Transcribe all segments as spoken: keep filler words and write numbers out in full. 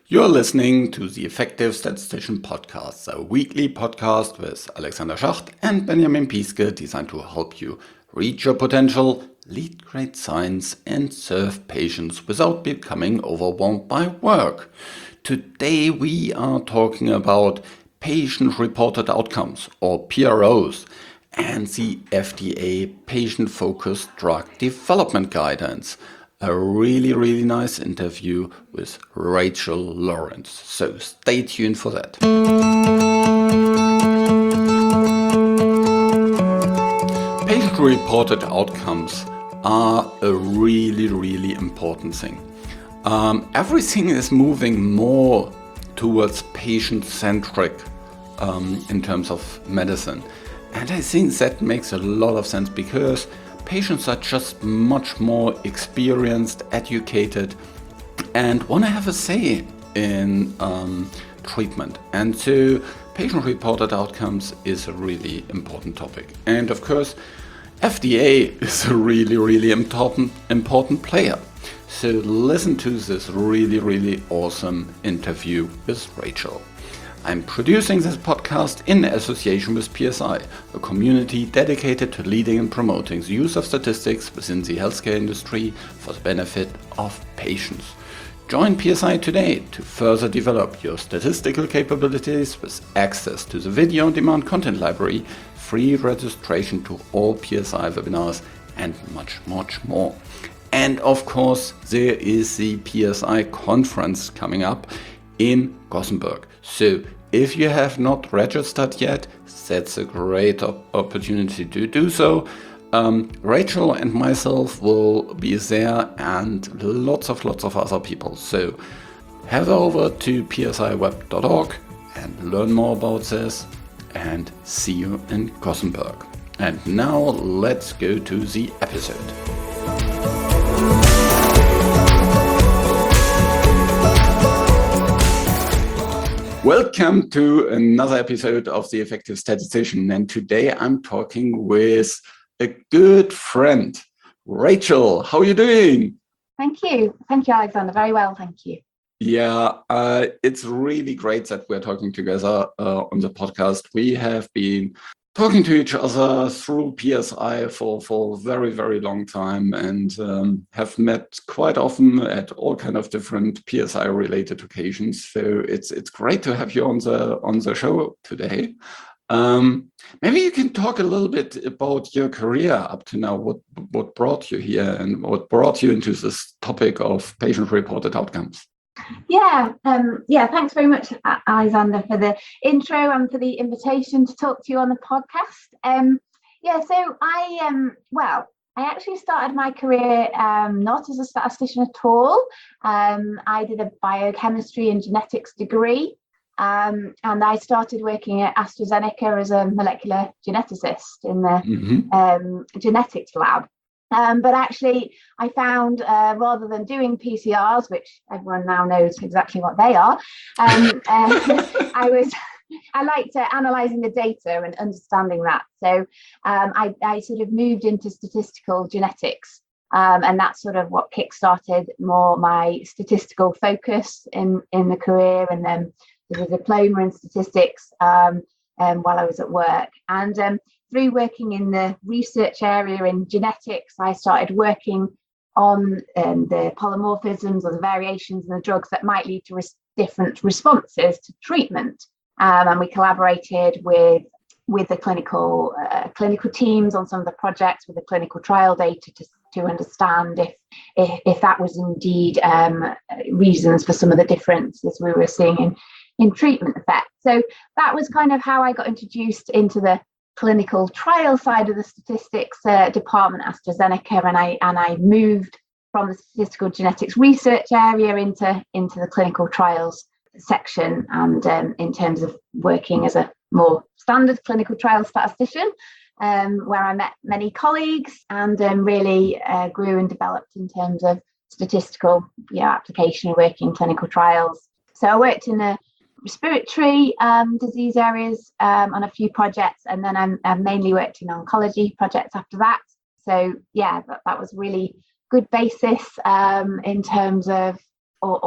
You're listening to the Effective Statistician Podcast, a weekly podcast with Alexander Schacht and Benjamin Pieske, designed to help you reach your potential, lead great science, and serve patients without becoming overwhelmed by work. Today we are talking about patient-reported outcomes, or P R Os, and the F D A patient-focused drug development guidance. A really, really nice interview with Rachel Lawrence. So stay tuned for that. Patient-reported outcomes are a really, really important thing. Um, everything is moving more towards patient-centric um, in terms of medicine. And I think that makes a lot of sense because patients are just much more experienced, educated, and want to have a say in um, treatment. And so patient-reported outcomes is a really important topic. And of course, F D A is a really, really important, important player. So listen to this really, really awesome interview with Rachel. I'm producing this podcast in association with P S I, a community dedicated to leading and promoting the use of statistics within the healthcare industry for the benefit of patients. Join P S I today to further develop your statistical capabilities with access to the video-on-demand content library, free registration to all P S I webinars, and much, much more. And of course, there is the P S I conference coming up in Gothenburg. So if you have not registered yet, that's a great op- opportunity to do so. Um, Rachel and myself will be there, and lots of lots of other people. So head over to p s i web dot org and learn more about this, and see you in Gothenburg. And now let's go to the episode. Welcome to another episode of The Effective Statistician, and today I'm talking with a good friend, Rachel. How are you doing? Thank you. Thank you, Alexander. Very well, thank you. Yeah, uh, it's really great that we're talking together uh, on the podcast. We have been talking to each other through P S I for, for a very, very long time, and um, have met quite often at all kind of different P S I-related occasions. So it's it's great to have you on the on the show today. Um, maybe you can talk a little bit about your career up to now. What what brought you here, and what brought you into this topic of patient-reported outcomes? Yeah, um, yeah. Thanks very much, Alexander, for the intro and for the invitation to talk to you on the podcast. Um, yeah, so I um, well, I actually started my career um, not as a statistician at all. Um, I did a biochemistry and genetics degree, um, and I started working at AstraZeneca as a molecular geneticist in the mm-hmm. um, genetics lab. Um, but actually, I found uh, rather than doing P C Rs, which everyone now knows exactly what they are, um, uh, I was I liked uh, analysing the data and understanding that. So um, I, I sort of moved into statistical genetics, um, and that's sort of what kickstarted more my statistical focus in, in the career, and then did a diploma in statistics um, um, while I was at work. And um, through working in the research area in genetics, I started working on um, the polymorphisms or the variations in the drugs that might lead to res- different responses to treatment. Um, and we collaborated with with the clinical uh, clinical teams on some of the projects with the clinical trial data to, to understand if, if if that was indeed um, reasons for some of the differences we were seeing in, in treatment effects. So that was kind of how I got introduced into the clinical trial side of the statistics uh, department at AstraZeneca, and I and I moved from the statistical genetics research area into into the clinical trials section, and um, in terms of working as a more standard clinical trial statistician, um, where I met many colleagues and um, really uh, grew and developed in terms of statistical you know, application working clinical trials. So I worked in a respiratory um, disease areas um, on a few projects, and then I'm, I've mainly worked in oncology projects after that. So yeah, that, that was really good basis um, in terms of all, all the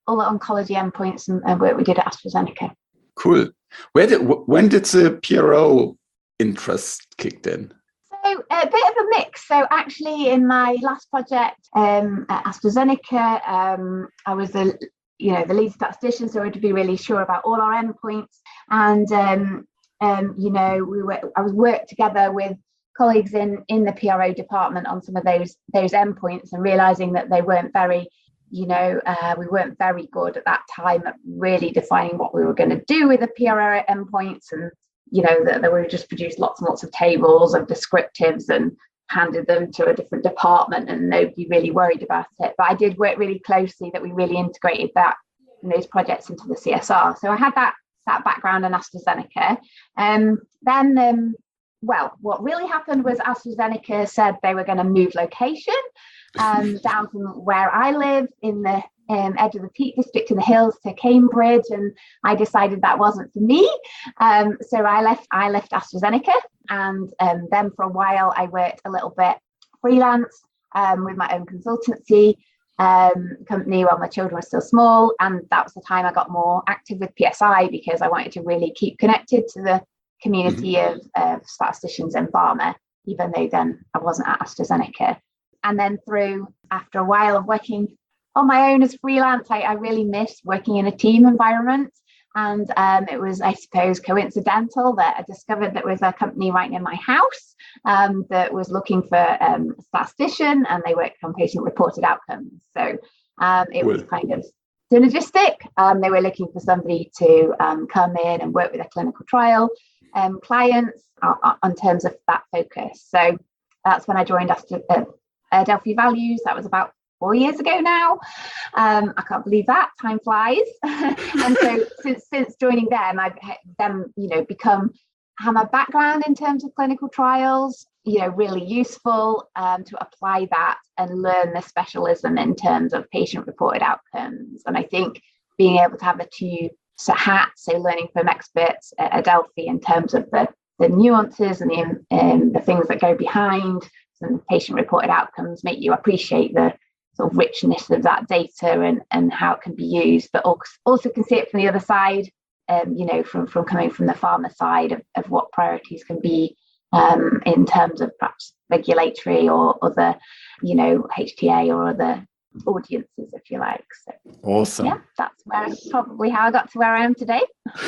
all the oncology endpoints and, and work we did at AstraZeneca. Cool. Where did, when did the P R O interest kicked in? So a bit of a mix. So actually in my last project um, at AstraZeneca, um, I was the, you know, the lead statistician, so I had to be really sure about all our endpoints. And, um, um, you know, we were, I was worked together with colleagues in, in the P R O department on some of those, those endpoints, and realizing that they weren't very, you know, uh, we weren't very good at that time at really defining what we were going to do with the P R O endpoints. And, you know, that, that we just produced lots and lots of tables of descriptives and handed them to a different department, and nobody really worried about it. But I did work really closely that we really integrated that in those projects into the C S R. So I had that, that background in AstraZeneca. Um, then, um, well, what really happened was AstraZeneca said they were going to move location um, down from where I live in the um, edge of the Peak District in the hills to Cambridge, and I decided that wasn't for me. Um, so I left. I left AstraZeneca, and um, then for a while I worked a little bit freelance um, with my own consultancy um, company while my children were still small, and that was the time I got more active with P S I because I wanted to really keep connected to the community mm-hmm. of, of statisticians in pharma, even though then I wasn't at AstraZeneca. And then through, after a while of working on my own as freelance, I, I really missed working in a team environment. And um, it was, I suppose, coincidental that I discovered that there was a company right near my house um, that was looking for um, a statistician, and they worked on patient-reported outcomes. So um, it was kind of synergistic. Um, they were looking for somebody to um, come in and work with a clinical trial um, clients uh, on terms of that focus. So that's when I joined Astra, uh, uh, Delphi Values. That was about four years ago now. Um, I can't believe that, time flies. And so since since joining them, I've them, you know, become have a background in terms of clinical trials, you know, really useful um, to apply that and learn the specialism in terms of patient-reported outcomes. And I think being able to have the two hats, so learning from experts at Adelphi in terms of the, the nuances and the, um, the things that go behind some patient-reported outcomes, make you appreciate the sort of richness of that data and, and how it can be used, but also can see it from the other side, um, you know, from, from coming from the pharma side of, of what priorities can be um, in terms of perhaps regulatory or other, you know, H T A or other audiences, if you like. So, awesome. Yeah, that's where probably how I got to where I am today.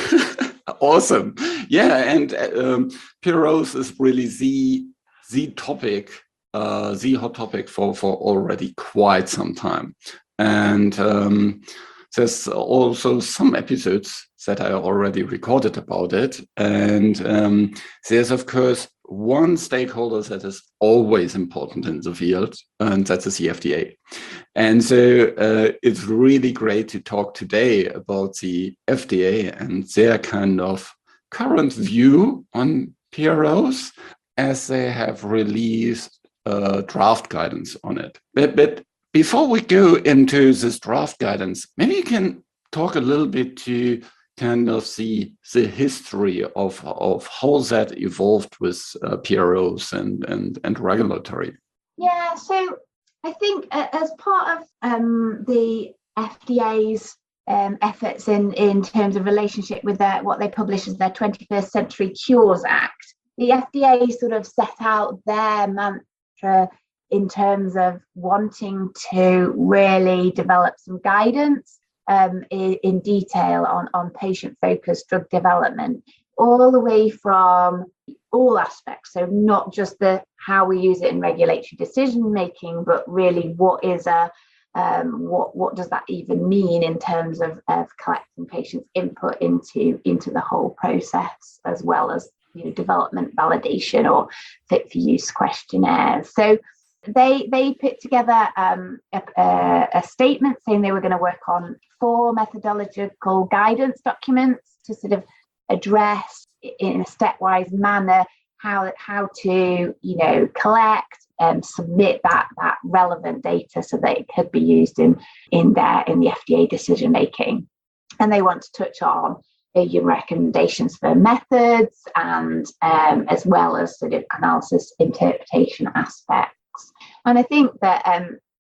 Awesome. Yeah, and um, P R Os is really the the topic, uh, the hot topic for for already quite some time, and um, there's also some episodes that I already recorded about it, and um, there's of course one stakeholder that is always important in the field, and that is the F D A. And so uh, it's really great to talk today about the F D A and their kind of current view on P R Os, as they have released uh, draft guidance on it. But, but before we go into this draft guidance, maybe you can talk a little bit to kind of the the history of of how that evolved with uh, P R Os and and and regulatory. Yeah, so I think uh, as part of um, the F D A's um, efforts in in terms of relationship with their what they publish as their twenty-first Century Cures Act, the F D A sort of set out their mantra in terms of wanting to really develop some guidance Um, in, in detail on, on patient-focused drug development, all the way from all aspects. So not just the how we use it in regulatory decision-making, but really what is a um, what what does that even mean in terms of, of collecting patients' input into into the whole process, as well as, you know, development validation or fit for use questionnaires. So They they put together um, a, a statement saying they were going to work on four methodological guidance documents to sort of address in a stepwise manner how how to, you know, collect and submit that that relevant data so that it could be used in in their in the F D A decision making. And they want to touch on your recommendations for methods and um, as well as sort of analysis interpretation aspects. And I think that, um,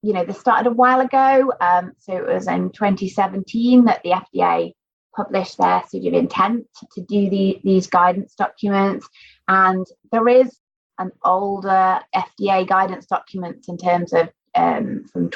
you know, this started a while ago. Um, so it was in twenty seventeen that the F D A published their sort of intent to do the, these guidance documents. And there is an older F D A guidance document in terms of um, from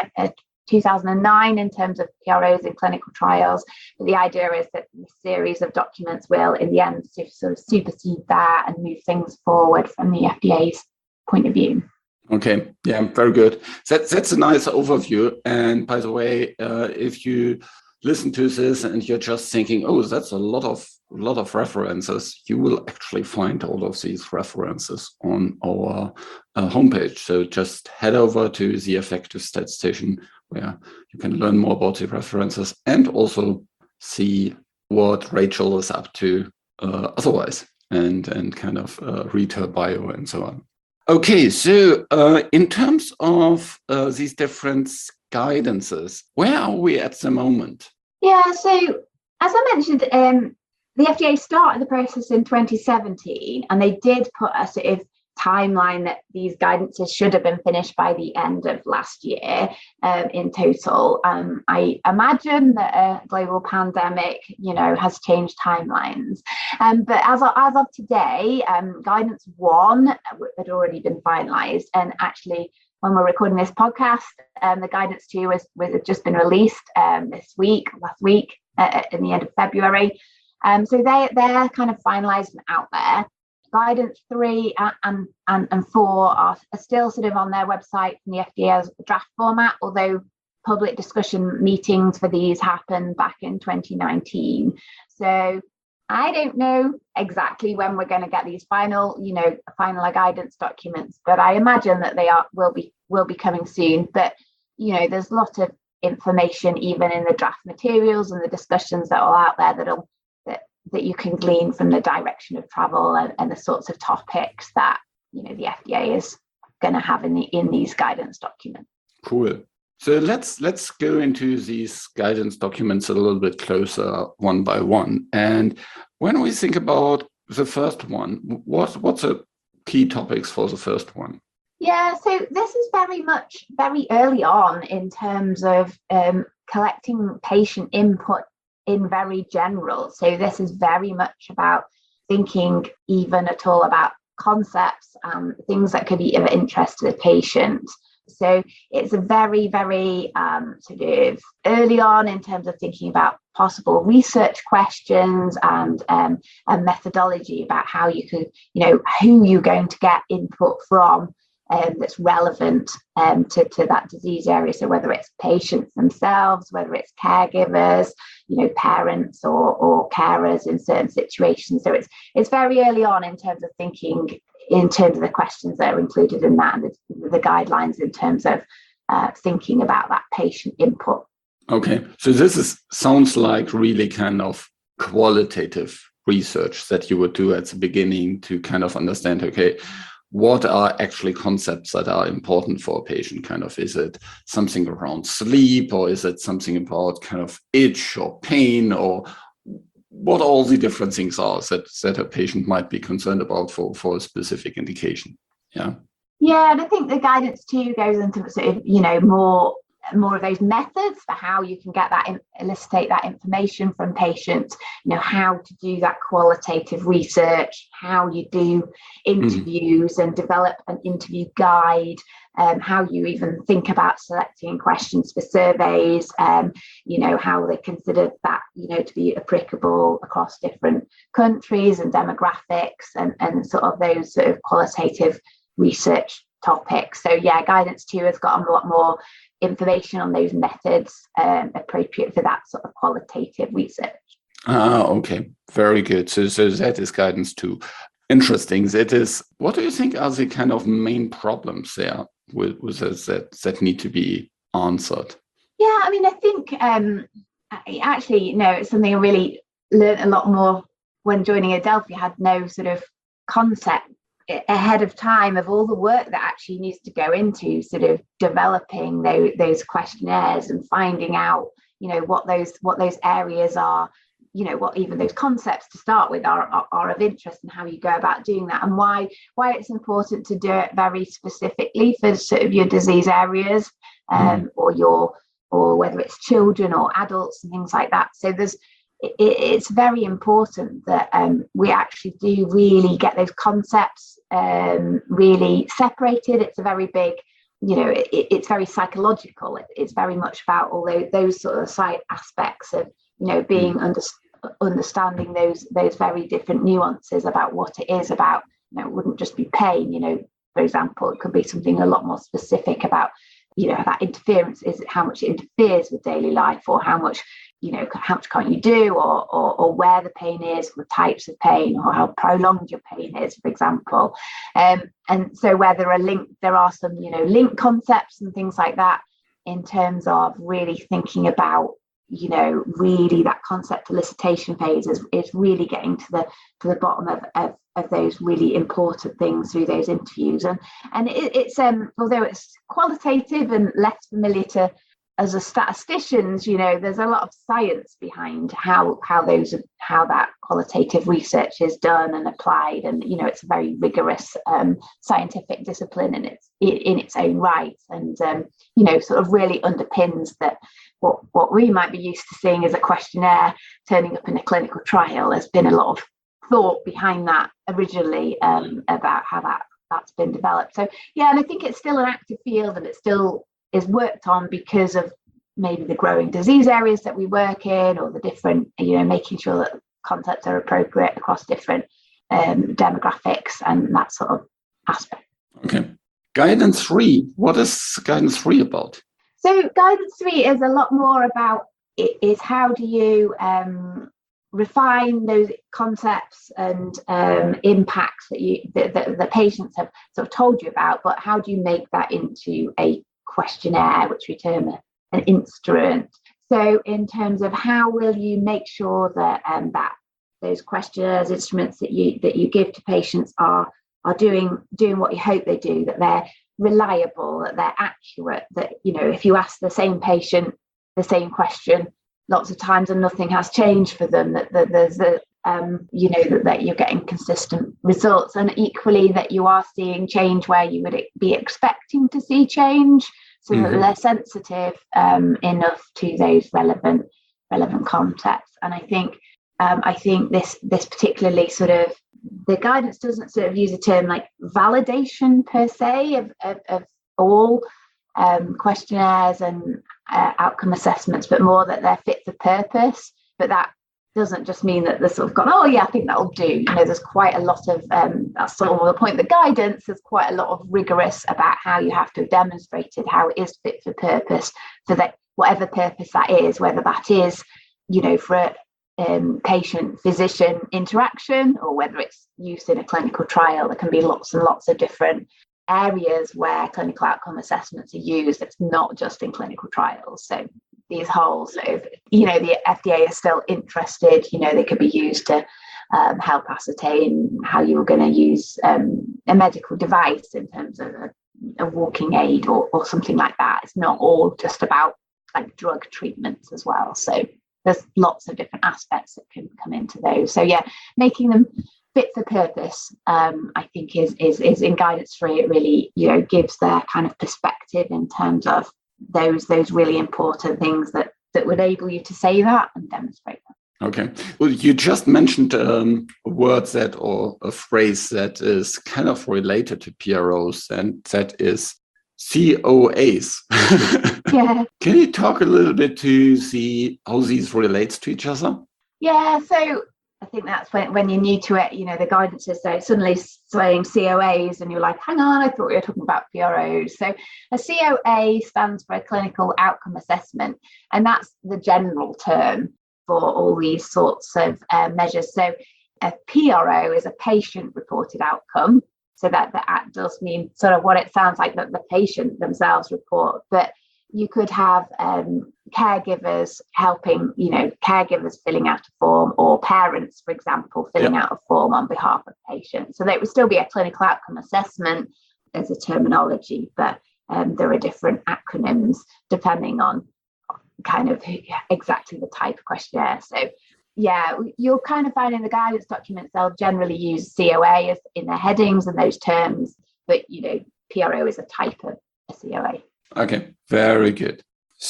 two thousand nine in terms of P R Os in clinical trials. But the idea is that the series of documents will, in the end, sort of supersede that and move things forward from the F D A's point of view. Okay, yeah, very good. That, that's a nice overview. And by the way, uh, if you listen to this and you're just thinking, oh, that's a lot of a lot of references, you will actually find all of these references on our uh, homepage. So just head over to the Effective Statistician, where you can learn more about the references and also see what Rachel is up to uh, otherwise, and, and kind of uh, read her bio and so on. Okay, so uh, in terms of uh, these different guidances, where are we at the moment? Yeah, so as I mentioned, um, the F D A started the process in twenty seventeen, and they did put a sort of timeline that these guidances should have been finished by the end of last year um, in total. Um, I imagine that a global pandemic, you know, has changed timelines. Um, but as of, as of today, um, guidance one had already been finalised, and actually, when we're recording this podcast, um, the guidance two was, was just been released um, this week, last week, uh, in the end of February. Um, so they, they're kind of finalised and out there. Guidance three and, and, and four are, are still sort of on their website from the F D A as a draft format, although public discussion meetings for these happened back in twenty nineteen. So I don't know exactly when we're going to get these final, you know, final guidance documents, but I imagine that they are will be will be coming soon. But you know, there's a lot of information even in the draft materials and the discussions that are out there that'll that that you can glean from the direction of travel and, and the sorts of topics that, you know, the F D A is going to have in the in these guidance documents. Cool. So let's let's go into these guidance documents a little bit closer, one by one. And when we think about the first one, what what's the key topics for the first one? Yeah, so this is very much very early on in terms of um, collecting patient input in very general. So this is very much about thinking even at all about concepts and things that could be of interest to the patient. So it's a very, very um, sort of early on in terms of thinking about possible research questions and um, a methodology about how you could, you know, who you're going to get input from um, that's relevant um, to, to that disease area. So whether it's patients themselves, whether it's caregivers, you know, parents or, or carers in certain situations. So it's it's very early on in terms of thinking in terms of the questions that are included in that and the, the guidelines in terms of uh, thinking about that patient input. Okay, so this is sounds like really kind of qualitative research that you would do at the beginning to kind of understand, okay, what are actually concepts that are important for a patient? Kind of, is it something around sleep, or is it something about kind of itch or pain, or what all the different things are that, that a patient might be concerned about for, for a specific indication? Yeah. Yeah, and I think the guidance too goes into sort of, you know, more more of those methods for how you can get that, in, elicitate that information from patients, you know, how to do that qualitative research, how you do interviews mm-hmm. and develop an interview guide, um, how you even think about selecting questions for surveys, um, you know, how they consider that, you know, to be applicable across different countries and demographics and, and sort of those sort of qualitative research topics. So yeah, guidance two has got a lot more information on those methods um, appropriate for that sort of qualitative research. Ah, okay, very good. So, so that is guidance two. Interesting. That is. What do you think are the kind of main problems there with, with this that that need to be answered? Yeah, I mean, I think um, actually, you know, it's something I really learned a lot more when joining Adelphi. I had no sort of concept ahead of time of all the work that actually needs to go into sort of developing those, those questionnaires and finding out, you know, what those what those areas are you know, what even those concepts to start with are, are, are of interest, and how you go about doing that, and why why it's important to do it very specifically for sort of your disease areas, um, mm. or your or whether it's children or adults and things like that. So there's it, it's very important that um, we actually do really get those concepts um, really separated. It's a very big, you know, it, it's very psychological. It, it's very much about all those, those sort of side aspects of, you know, being mm. under, understanding those those very different nuances about what it is about. You know, it wouldn't just be pain, you know, for example, it could be something a lot more specific about, you know, that interference, is how much it interferes with daily life, or how much, you know, how much can't you do, or, or or where the pain is, the types of pain, or how prolonged your pain is, for example. Um, and so where there are link, there are some, you know, link concepts and things like that, in terms of really thinking about, you know, really that concept elicitation phase is, is really getting to the to the bottom of, of, of those really important things through those interviews. And and it, it's um although it's qualitative and less familiar to as a statisticians, you know, there's a lot of science behind how how those how that qualitative research is done and applied, and you know, it's a very rigorous um, scientific discipline in its in its own right, and um, you know, sort of really underpins that what what we might be used to seeing as a questionnaire turning up in a clinical trial. There's been a lot of thought behind that originally, um, about how that that's been developed. So yeah, and I think it's still an active field, and it still is worked on because of maybe the growing disease areas that we work in, or the different, you know, making sure that concepts are appropriate across different um, demographics and that sort of aspect. Okay. Guidance three. What is guidance three about? So guidance three is a lot more about, it is how do you um, refine those concepts and um, impacts that you that, that the patients have sort of told you about, but how do you make that into a questionnaire, which we term a, an instrument. So in terms of how will you make sure that um, that those questionnaires, instruments that you that you give to patients are are doing doing what you hope they do, that they're reliable, that they're accurate, that, you know, if you ask the same patient the same question lots of times and nothing has changed for them, that, that there's a um, you know, that, that you're getting consistent results, and equally that you are seeing change where you would be expecting to see change, so mm-hmm. that they're sensitive um, enough to those relevant relevant concepts. And I think um, I think this this particularly sort of, the guidance doesn't sort of use a term like validation per se of, of, of all um, questionnaires and uh, outcome assessments, but more that they're fit for purpose. But that doesn't just mean that they're sort of gone, oh yeah, I think that'll do. You know, there's quite a lot of, um, that's sort of the point, the guidance, there's quite a lot of rigorous about how you have to have demonstrated how it is fit for purpose for that, whatever purpose that is, whether that is, you know, for um, patient-physician interaction, or whether it's used in a clinical trial. There can be lots and lots of different areas where clinical outcome assessments are used. It's not just in clinical trials. So these whole sort of, you know, the F D A is still interested, you know, they could be used to um, help ascertain how you were going to use um, a medical device in terms of a, a walking aid or, or something like that. It's not all just about like drug treatments as well. So there's lots of different aspects that can come into those. So yeah, making them fit for purpose, um, I think is, is, is in guidance three, it really, you know, gives their kind of perspective in terms of those those really important things that that would enable you to say that and demonstrate that. Okay. Well, you just mentioned um, a word that, or a phrase that is kind of related to P R Os, and that is C O As. Yeah. Can you talk a little bit to see how these relates to each other? Yeah. So I think that's when, when you're new to it, you know, the guidance is there suddenly saying C O As and you're like, hang on, I thought we were talking about P R Os. So a C O A stands for a clinical outcome assessment, and that's the general term for all these sorts of uh, measures. So a P R O is a patient reported outcome. So that that does mean sort of what it sounds like, that the patient themselves report, but you could have um, caregivers helping, you know, caregivers filling out a form, or parents, for example, filling yep. out a form on behalf of patients. So there would still be a clinical outcome assessment as a terminology, but um, there are different acronyms depending on kind of exactly the type of questionnaire. So yeah, you'll kind of find in the guidance documents, they'll generally use C O A as in their headings and those terms, but, you know, P R O is a type of a C O A. Okay, very good.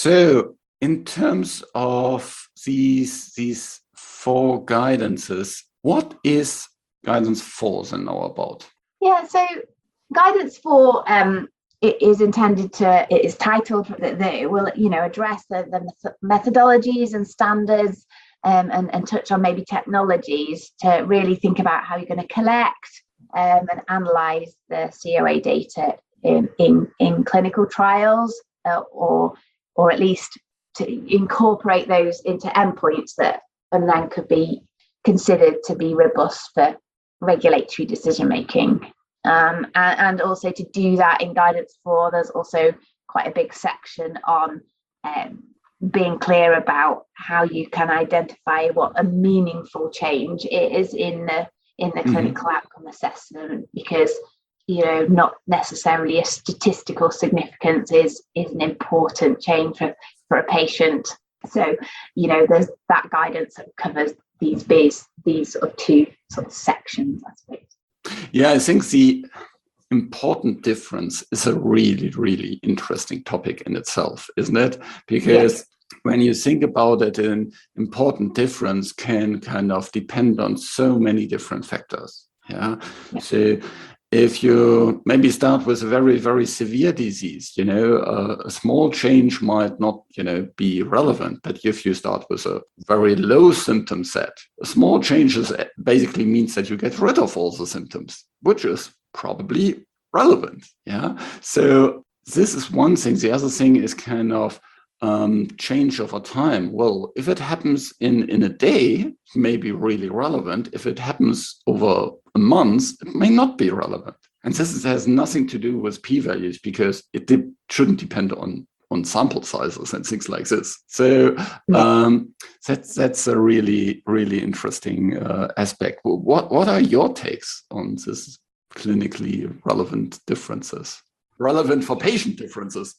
So in terms of these, these four guidances, what is guidance four then now about? Yeah, so guidance four, um, it is intended to, it is titled that, that it will, you know, address the, the methodologies and standards um, and, and touch on maybe technologies to really think about how you're going to collect um, and analyze the C O A data in, in, in clinical trials uh, or, or at least to incorporate those into endpoints that and then could be considered to be robust for regulatory decision making. Um, and, and also to do that in guidance four, there's also quite a big section on um, being clear about how you can identify what a meaningful change is in the in the mm-hmm. clinical outcome assessment, because you know not necessarily a statistical significance is is an important change for, for a patient. So you know there's that guidance that covers these these these sort of two sort of sections, I suppose. Yeah, I think the important difference is a really, really interesting topic in itself, isn't it? Because yes. when you think about it, an important difference can kind of depend on so many different factors. Yeah. yeah. So if you maybe start with a very, very severe disease, you know, uh, a small change might not, you know, be relevant. But if you start with a very low symptom set, a small changes basically means that you get rid of all the symptoms, which is probably relevant. Yeah. So this is one thing. The other thing is kind of um, change over time. Well, if it happens in, in a day, it may be really relevant. If it happens over a month, it may not be relevant. And this is, has nothing to do with p-values because it de- shouldn't depend on, on sample sizes and things like this. So um, that's that's a really, really interesting uh, aspect. What, what are your takes on this clinically relevant differences? Relevant for patient differences.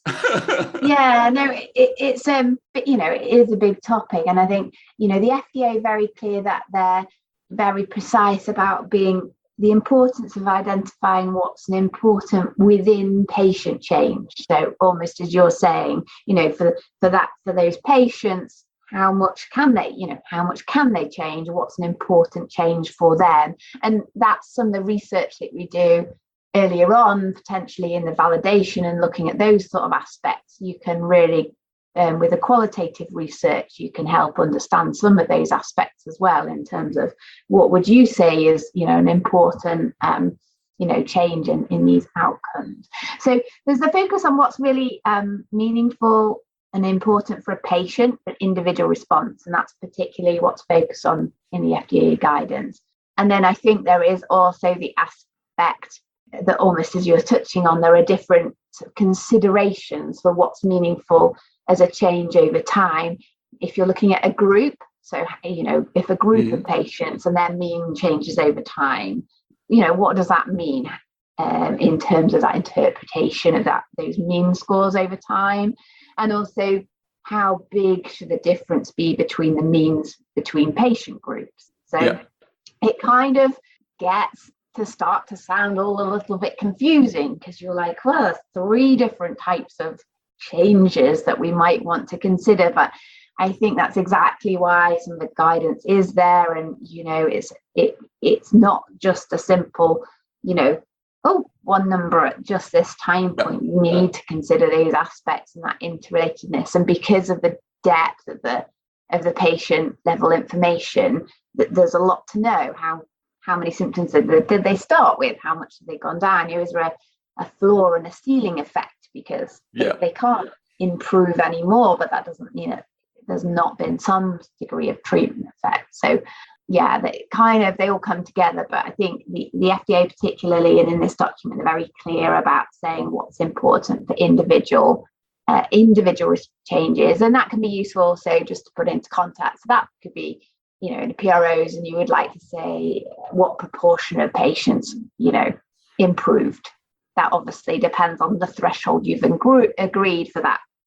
yeah, no, it, it's um, but you know, it is a big topic, and I think you know the F D A are very clear that they're very precise about being the importance of identifying what's an important within patient change. So almost as you're saying, you know, for for that for those patients, how much can they, you know, how much can they change? What's an important change for them? And that's some of the research that we do earlier on, potentially in the validation and looking at those sort of aspects. You can really, um, with the qualitative research, you can help understand some of those aspects as well in terms of what would you say is, you know, an important, um, you know, change in, in these outcomes. So there's the focus on what's really um, meaningful and important for a patient, an individual response, and that's particularly what's focused on in the F D A guidance. And then I think there is also the aspect that almost as you're touching on, there are different considerations for what's meaningful as a change over time. If you're looking at a group, so, you know, if a group mm. of patients and their mean changes over time, you know, what does that mean um, in terms of that interpretation of that, those mean scores over time? And also, how big should the difference be between the means between patient groups? So yeah. it kind of gets to start to sound all a little bit confusing because you're like, well, there's three different types of changes that we might want to consider. But I think that's exactly why some of the guidance is there. And, you know, it's it it's not just a simple, you know, oh, one number at just this time point. You need to consider those aspects and that interrelatedness. And because of the depth of the of the patient level information, that there's a lot to know. How How many symptoms did they, did they start with? How much have they gone down? You know, is there a, a floor and a ceiling effect? Because yeah. they, they can't improve anymore, but that doesn't mean that there's not been some degree of treatment effect. So yeah, they kind of, they all come together. But I think the, the F D A particularly, and in this document, are very clear about saying what's important for individual uh, individual changes. And that can be useful also just to put into context. So that could be, you know, in the P R Os, and you would like to say what proportion of patients, you know, improved. That obviously depends on the threshold you've agreed for that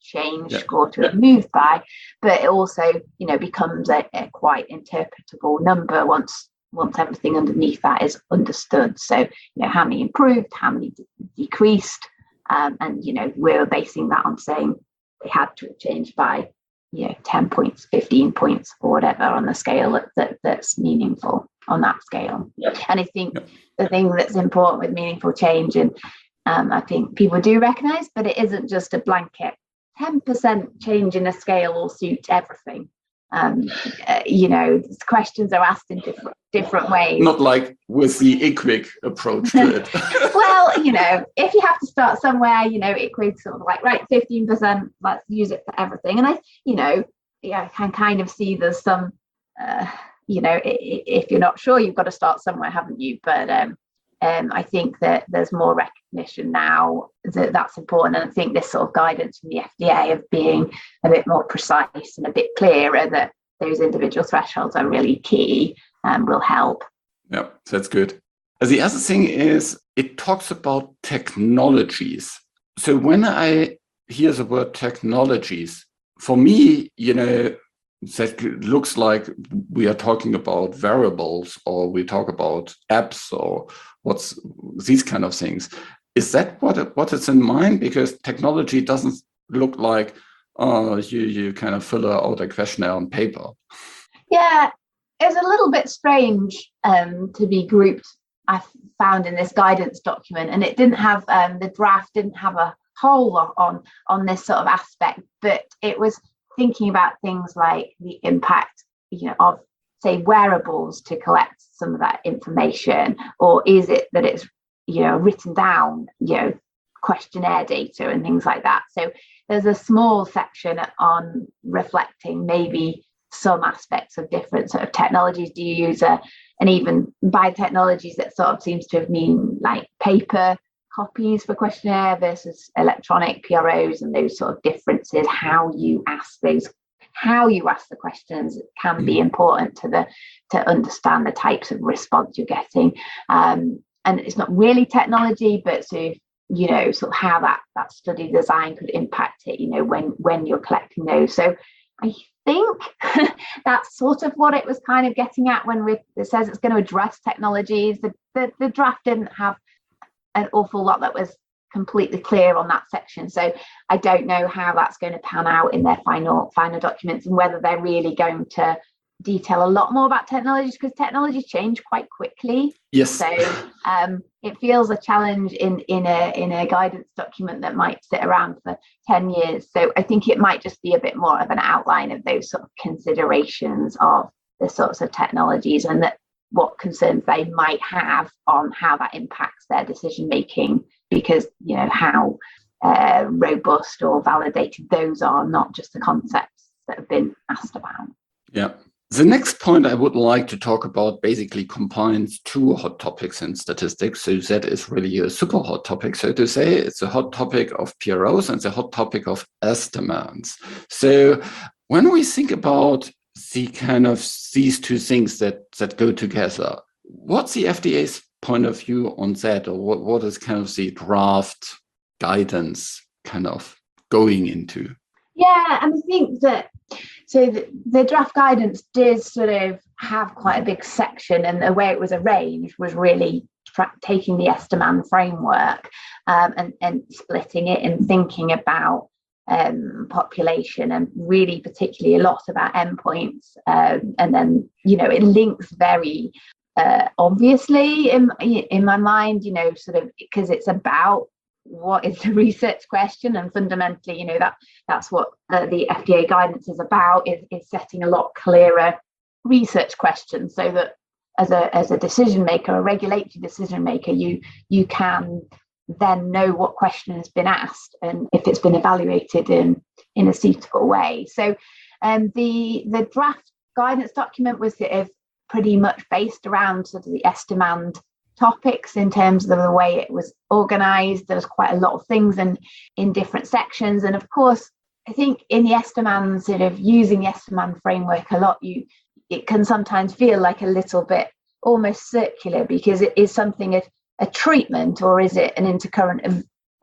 change Yeah. score to Yeah. have moved by, but it also, you know, becomes a, a quite interpretable number once once everything underneath that is understood. So, you know, how many improved, how many de- decreased, um, and, you know, we're basing that on saying they had to have changed by, you know, ten points, fifteen points, or whatever on the scale that, that that's meaningful on that scale. Yep. And I think Yep. the thing that's important with meaningful change, and um, I think people do recognize, but it isn't just a blanket ten percent change in a scale will suit everything. Um, uh, you know, questions are asked in different different ways. Not like with the I C W I C approach to it. Well, you know, if you have to start somewhere, you know, I C W I C sort of like, right, fifteen percent, let's use it for everything. And I, you know, yeah, I can kind of see there's some, uh, you know, if you're not sure, you've got to start somewhere, haven't you? But um, um, I think that there's more recognition now that that's important. And I think this sort of guidance from the F D A of being a bit more precise and a bit clearer that those individual thresholds are really key um, will help. Yeah, that's good. The other thing is it talks about technologies. So when I hear the word technologies, for me, you know, that looks like we are talking about variables, or we talk about apps, or what's these kind of things. Is that what what is in mind? Because technology doesn't look like uh, you you kind of fill out a questionnaire on paper. Yeah, it's a little bit strange um, to be grouped. I found in this guidance document, and it didn't have um, the draft didn't have a whole lot on on this sort of aspect, but it was thinking about things like the impact, you know, of say wearables to collect some of that information, or is it that it's, you know, written down, you know, questionnaire data and things like that. So there's a small section on reflecting maybe some aspects of different sort of technologies do you use, uh, and even by technologies that sort of seems to have mean like paper copies for questionnaire versus electronic P R Os, and those sort of differences, how you ask those, how you ask the questions can be important to the to understand the types of response you're getting. Um, and it's not really technology, but so you know, sort of how that that study design could impact it, you know, when when you're collecting those. So I think that's sort of what it was kind of getting at when we, it says it's going to address technologies. The, the, the draft didn't have an awful lot that was completely clear on that section. So I don't know how that's going to pan out in their final final documents, and whether they're really going to detail a lot more about technologies, because technologies change quite quickly. Yes. So um, it feels a challenge in in a in a guidance document that might sit around for ten years. So I think it might just be a bit more of an outline of those sort of considerations of the sorts of technologies, and that what concerns they might have on how that impacts their decision making, because, you know, how uh, robust or validated those are, not just the concepts that have been asked about. Yeah. The next point I would like to talk about basically combines two hot topics in statistics. So that is really a super hot topic, so to say. It's a hot topic of P R Os and the hot topic of estimates. So when we think about the kind of these two things that, that go together, what's the F D A's point of view on that? Or what, what is kind of the draft guidance kind of going into? Yeah, and I think that so the, the draft guidance did sort of have quite a big section, and the way it was arranged was really tra- taking the Esteman framework um, and, and splitting it and thinking about um, population, and really particularly a lot about endpoints. Um, and then, you know, it links very uh, obviously in, in my mind, you know, sort of because it's about what is the research question, and fundamentally, you know, that that's what uh, the F D A guidance is about, is, is setting a lot clearer research questions, so that as a as a decision maker, a regulatory decision maker, you you can then know what question has been asked and if it's been evaluated in in a suitable way. So um, the the draft guidance document was sort of pretty much based around sort of the Estimand topics in terms of the way it was organized. There was quite a lot of things and in different sections, and of course I think in the Estiman, sort of using the Estiman framework a lot, you it can sometimes feel like a little bit almost circular, because it is something a, a treatment, or is it an intercurrent of,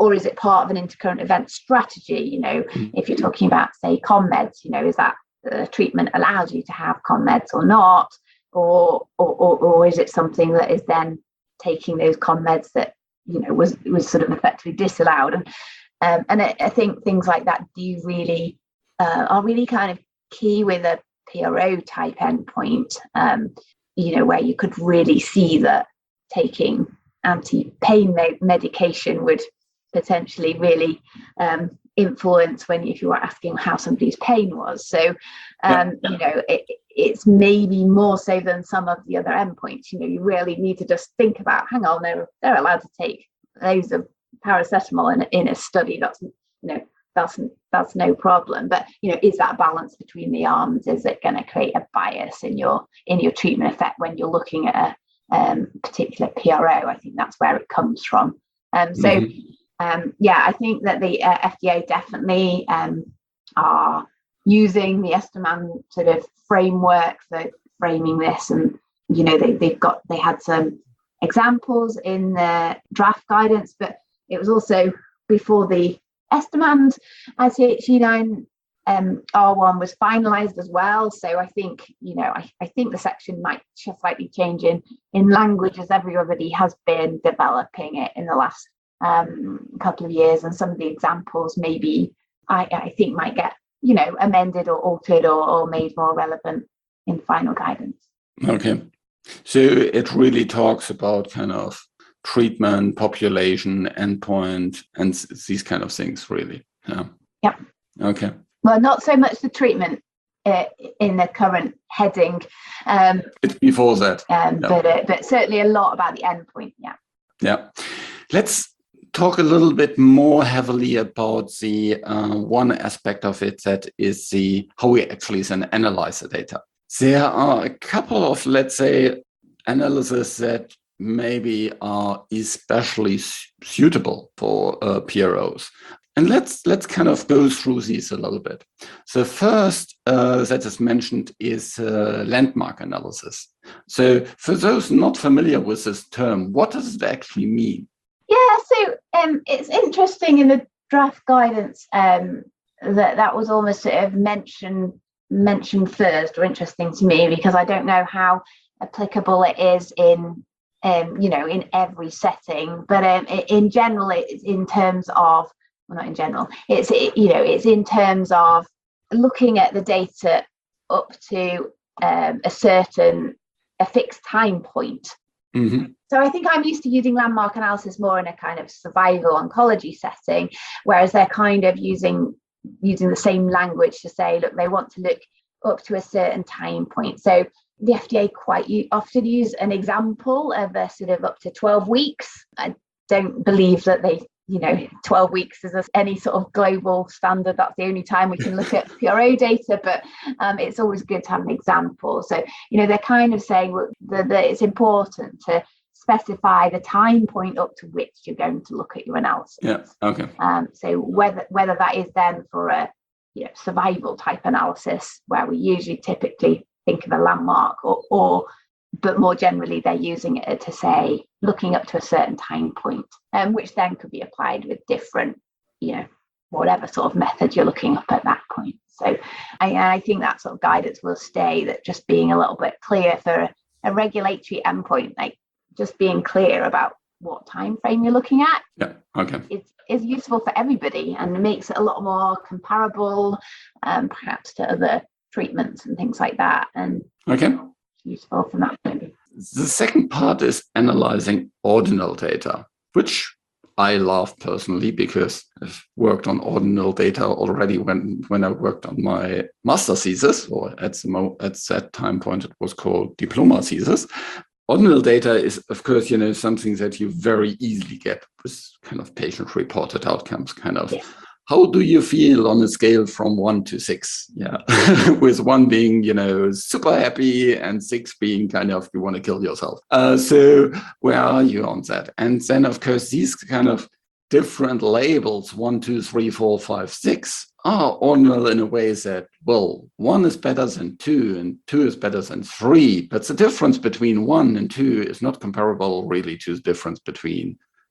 or is it part of an intercurrent event strategy? You know, mm-hmm. if you're talking about, say, ConMeds, you know, is that the treatment allows you to have ConMeds or not? Or, or, or, or is it something that is then taking those ConMeds that, you know, was was sort of effectively disallowed? And um, and I, I think things like that do really uh, are really kind of key with a P R O type endpoint, um, you know, where you could really see that taking anti-pain me- medication would potentially really um, influence when if you were asking how somebody's pain was. So, um, yeah. you know, it, it's maybe more so than some of the other endpoints. You know, you really need to just think about, hang on, they're, they're allowed to take loads of paracetamol in, in a study. That's, you know, that's that's no problem. But, you know, is that balance between the arms? Is it going to create a bias in your in your treatment effect when you're looking at a um, particular P R O? I think that's where it comes from. Um, so. Mm-hmm. Um, yeah, I think that the uh, F D A definitely um, are using the Esteman sort of framework for framing this, and you know they they've got they had some examples in the draft guidance, but it was also before the Esteman I C H E nine um, R one was finalised as well. So I think you know I, I think the section might slightly change in in language as everybody has been developing it in the last Um, couple of years, and some of the examples maybe I, I think might get you know amended or altered or, or made more relevant in final guidance. Okay, so it really talks about kind of treatment, population, endpoint, and these kind of things, really. Yeah. Yep. Okay. Well, not so much the treatment uh, in the current heading. Um, it's before that. Um, yeah. But uh, but certainly a lot about the endpoint. Yeah. Yeah. Let's talk a little bit more heavily about the uh, one aspect of it, that is the how we actually then analyze the data. There are a couple of, let's say, analyses that maybe are especially suitable for uh, P R Os. And let's let's kind of go through these a little bit. The first uh, that is mentioned is uh, landmark analysis. So for those not familiar with this term, what does it actually mean? Yeah, so um, it's interesting in the draft guidance um, that that was almost sort of mentioned mentioned first, or interesting to me, because I don't know how applicable it is in um, you know in every setting. But um, in general, it's in terms of well, not in general. It's it, you know it's in terms of looking at the data up to um, a certain a fixed time point. Mm-hmm. So I think I'm used to using landmark analysis more in a kind of survival oncology setting, whereas they're kind of using using the same language to say, look, they want to look up to a certain time point. So the F D A quite often use an example of a sort of up to twelve weeks. I don't believe that they, you know, twelve weeks is any sort of global standard. That's the only time we can look at P R O data, but um, it's always good to have an example. So, you know, they're kind of saying well, that, that it's important to specify the time point up to which you're going to look at your analysis. Yeah. Okay. Um, so whether whether that is then for a you know, survival type analysis, where we usually typically think of a landmark, or, or but more generally they're using it to say looking up to a certain time point, um, which then could be applied with different, you know, whatever sort of method you're looking up at that point. So I, I think that sort of guidance will stay, that just being a little bit clear for a, a regulatory endpoint, like just being clear about what time frame you're looking at. Yeah. Okay. It's is useful for everybody and makes it a lot more comparable, um, perhaps to other treatments and things like that. And okay, useful from that point of view. The second part is analyzing ordinal data, which I love personally because I've worked on ordinal data already when, when I worked on my master thesis, or at the mo- at that time point it was called diploma thesis. Ordinal data is, of course, you know, something that you very easily get with kind of patient-reported outcomes, kind of. Yeah. How do you feel on a scale from one to six? Yeah, with one being, you know, super happy and six being kind of, you want to kill yourself. Uh, so where are you on that? And then, of course, these kind of different labels, one, two, three, four, five, six, are ordinal in a way that, well, one is better than two and two is better than three. But the difference between one and two is not comparable really to the difference between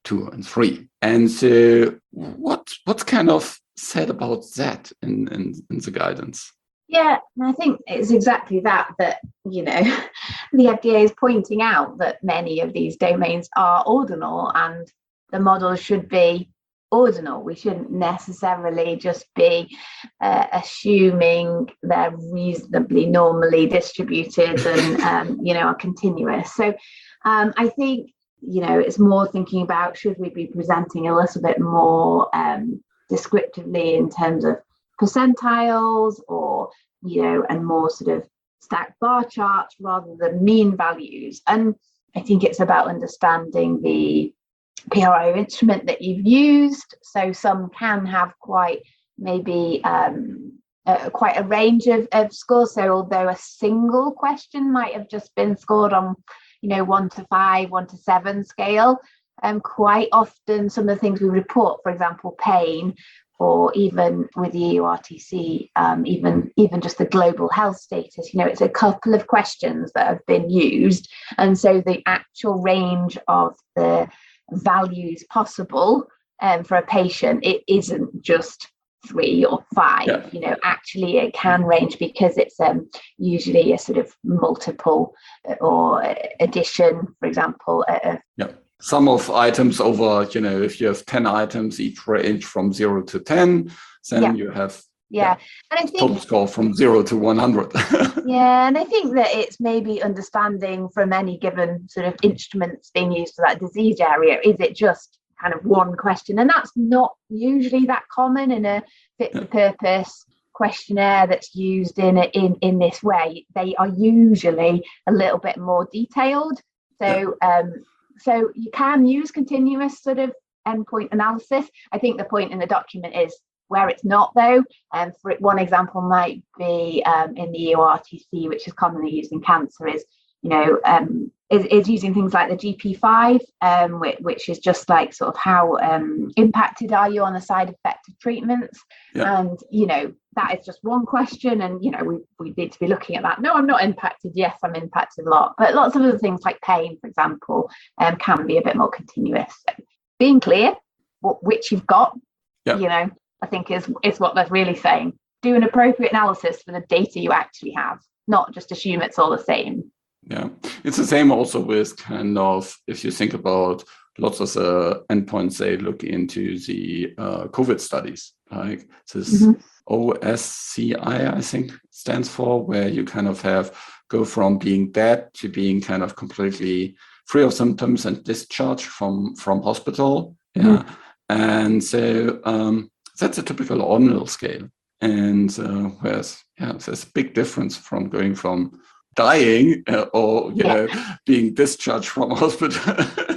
two, and three. And so what what's kind of said about that in, in, in the guidance? Yeah, and I think it's exactly that, that, you know, the F D A is pointing out that many of these domains are ordinal and the models should be ordinal. We shouldn't necessarily just be uh, assuming they're reasonably normally distributed and, um, you know, are continuous. So um, I think, you know, it's more thinking about, should we be presenting a little bit more um, descriptively in terms of percentiles, or, you know, and more sort of stacked bar charts rather than mean values. And I think it's about understanding the P R O instrument that you've used. So some can have quite maybe um, uh, quite a range of, of scores. So although a single question might have just been scored on, you know, one to five, one to seven scale, um, quite often some of the things we report, for example, pain, or even with the E U R T C, um, even, even just the global health status, you know, it's a couple of questions that have been used. And so the actual range of the values possible um, for a patient, it isn't just three or five. Yeah. You know, actually it can range, because it's um, usually a sort of multiple or addition, for example. Uh, yeah. Sum of items over, you know, if you have ten items, each range from zero to ten, then yeah. you have yeah, yeah. And I think total score from zero to one hundred. Yeah, and I think that it's maybe understanding from any given sort of instruments being used for that disease area, is it just kind of one question? And that's not usually that common in a fit for purpose questionnaire that's used in a, in in this way. They are usually a little bit more detailed. So yeah. um So you can use continuous sort of endpoint analysis. I think the point in the document is where it's not, though. And um, for one example might be um, in the E U R T C, which is commonly used in cancer, is, you know, um, is, is using things like the G P five, um, which, which is just like sort of how um, impacted are you on the side effect of treatments. Yeah. And, you know, that is just one question. And, you know, we, we need to be looking at that. No, I'm not impacted. Yes, I'm impacted a lot. But lots of other things like pain, for example, um, can be a bit more continuous. So being clear what, which you've got, yeah. you know, I think is, is what they're really saying. Do an appropriate analysis for the data you actually have, not just assume it's all the same. Yeah, it's the same also with kind of, if you think about lots of the endpoints, they look into the uh, COVID studies, like this mm-hmm. O S C I, I think stands for, where you kind of have go from being dead to being kind of completely free of symptoms and discharged from, from hospital. Yeah. Mm-hmm. And so um, that's a typical ordinal scale. And uh, whereas, yeah, there's a big difference from going from dying uh, or, you yeah. know, being discharged from a hospital.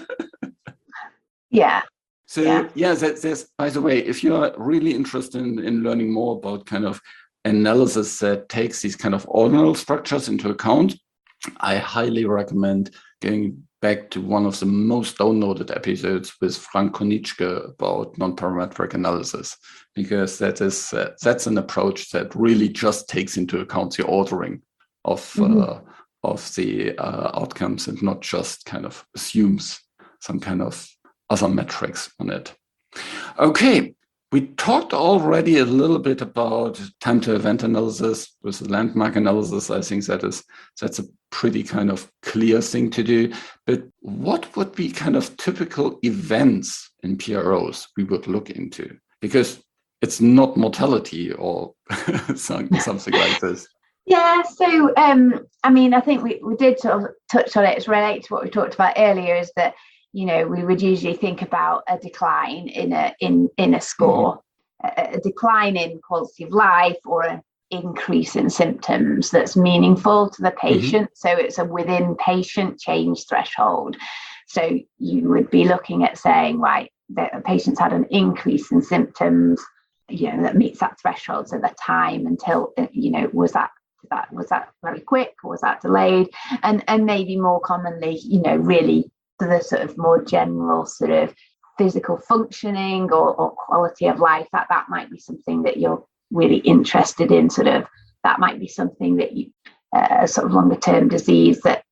yeah. So, yeah, yeah that, there's, by the way, if you're really interested in, in learning more about kind of analysis that takes these kind of ordinal structures into account, I highly recommend going back to one of the most downloaded episodes with Frank Konieczka about non-parametric analysis, because that is uh, that's an approach that really just takes into account the ordering of mm-hmm. uh, of the uh, outcomes and not just kind of assumes some kind of other metrics on it. Okay, we talked already a little bit about time to event analysis with the landmark analysis. I think that is that's a pretty kind of clear thing to do. But what would be kind of typical events in P R Os we would look into? Because it's not mortality or something like this. Yeah, so um, I mean, I think we, we did sort of touch on it. It's related to what we talked about earlier, is that, you know, we would usually think about a decline in a in in a score, mm-hmm. a, a decline in quality of life, or an increase in symptoms that's meaningful to the patient. Mm-hmm. So it's a within patient change threshold. So you would be looking at saying, right, that a patient's had an increase in symptoms, you know, that meets that threshold. So the time until, you know, was that that was that very quick, or was that delayed? And and maybe more commonly, you know, really the sort of more general sort of physical functioning or, or quality of life, that that might be something that you're really interested in. Sort of that might be something that you uh, sort of longer term disease that, that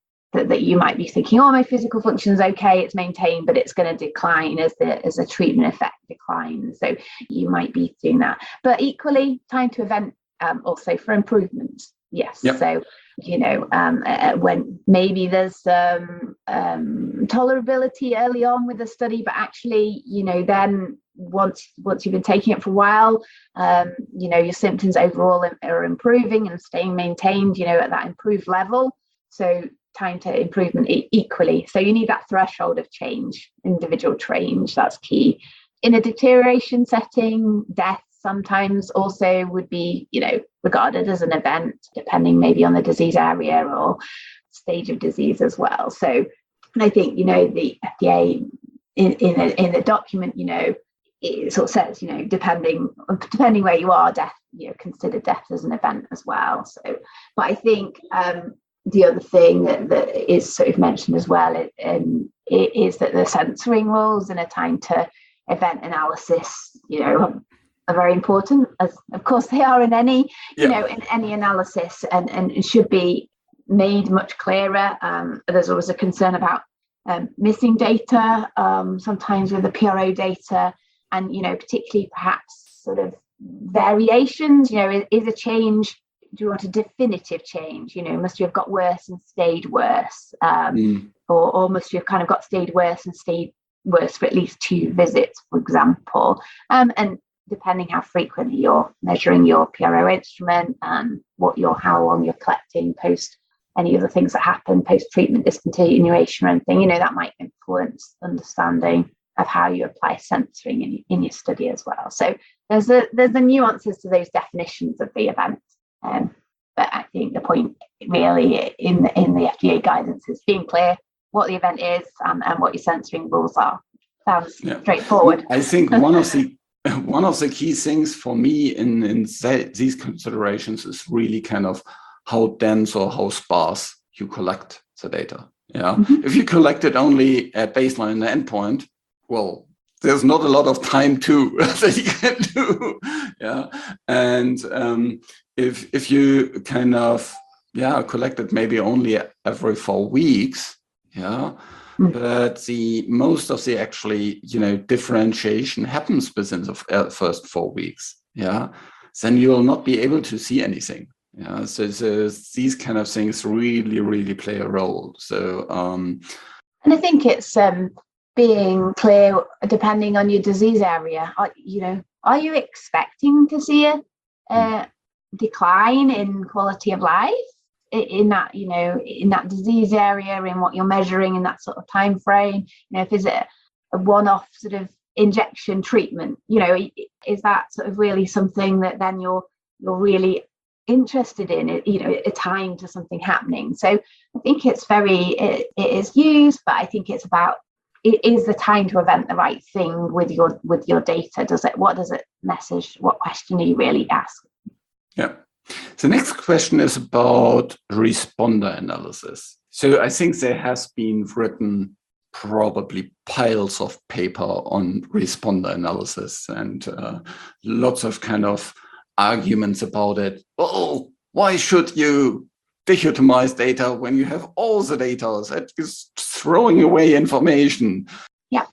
that, that you might be thinking, oh, my physical function is okay, it's maintained, but it's going to decline as the as the treatment effect declines. So you might be doing that. But equally, time to event um, also for improvement. Yes. Yep. So, you know, um, uh, when maybe there's um, um, tolerability early on with the study, but actually, you know, then once once you've been taking it for a while, um, you know, your symptoms overall are improving and staying maintained, you know, at that improved level. So time to improvement e- equally. So you need that threshold of change, individual change. That's key. In a deterioration setting, death sometimes also would be, you know, regarded as an event, depending maybe on the disease area or stage of disease as well. So, and I think, you know, the F D A in in, a, in the document, you know, it sort of says, you know, depending depending where you are, death, you know, consider death as an event as well. So, but I think um, the other thing that, that is sort of mentioned as well it, um, it is that the censoring rules and a time to event analysis, you know, are very important, as of course they are in any, you yeah. know, in any analysis, and, and it should be made much clearer. Um, there's always a concern about um, missing data, um, sometimes with the P R O data, and, you know, particularly perhaps sort of variations, you know, is, is a change, do you want a definitive change? You know, must you have got worse and stayed worse? Um, mm. or, or must you have kind of got stayed worse and stayed worse for at least two visits, for example? Um, and depending how frequently you're measuring your P R O instrument and what you're, how long you're collecting post any other things that happen post-treatment discontinuation or anything, you know, that might influence understanding of how you apply censoring in, in your study as well. So there's a there's the nuances to those definitions of the event. Um, but I think the point really in the, in the F D A guidance is being clear what the event is and, and what your censoring rules are. Sounds yeah. straightforward. I think one of the one of the key things for me in, in these considerations is really kind of how dense or how sparse you collect the data. Yeah, mm-hmm. If you collect it only at baseline and the endpoint, well, there's not a lot of time too that you can do. Yeah, and um, if if you kind of yeah collect it maybe only every four weeks, yeah. But the most of the actually, you know, differentiation happens within the f- first four weeks. Yeah, then you will not be able to see anything. Yeah, so, so these kind of things really, really play a role. So, um, and I think it's um, being clear depending on your disease area. Are, you know, are you expecting to see a, a decline in quality of life in that, you know, in that disease area, in what you're measuring in that sort of time frame? You know, if is it a one-off sort of injection treatment, you know, is that sort of really something that then you're you're really interested in, you know, a time to something happening? So I think it's very it, it is used, but I think it's about, it is the time to event the right thing with your with your data. Does it, what does it message, what question are you really asking? Yeah. The next question is about responder analysis. So I think there has been written probably piles of paper on responder analysis and uh, lots of kind of arguments about it. Oh, why should you dichotomize data when you have all the data? That is throwing away information. Yeah.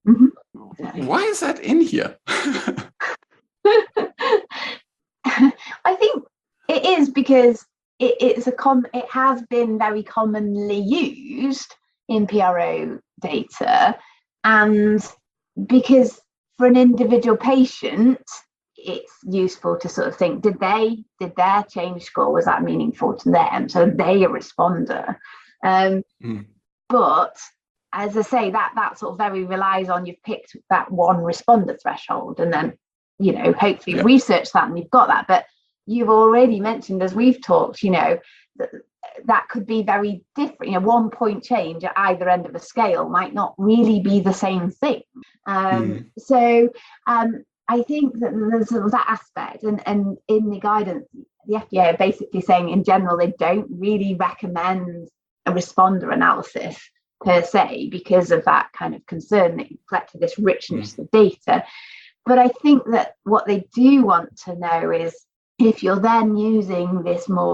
Mm-hmm. Why is that in here? I think it is because it, it's a com. It has been very commonly used in P R O data, and because for an individual patient, it's useful to sort of think: did they, did their change score, was that meaningful to them? So they a responder. Um, mm. But as I say, that that sort of very relies on you've picked that one responder threshold, and then, you know, hopefully yeah. research that and you've got that. But you've already mentioned, as we've talked, you know, that, that could be very different. You know, one point change at either end of a scale might not really be the same thing. Um, mm. So um, I think that there's that aspect, and, and in the guidance, the F D A are basically saying in general they don't really recommend a responder analysis per se because of that kind of concern that you've collected this richness mm. of data. But I think that what they do want to know is, if you're then using this more,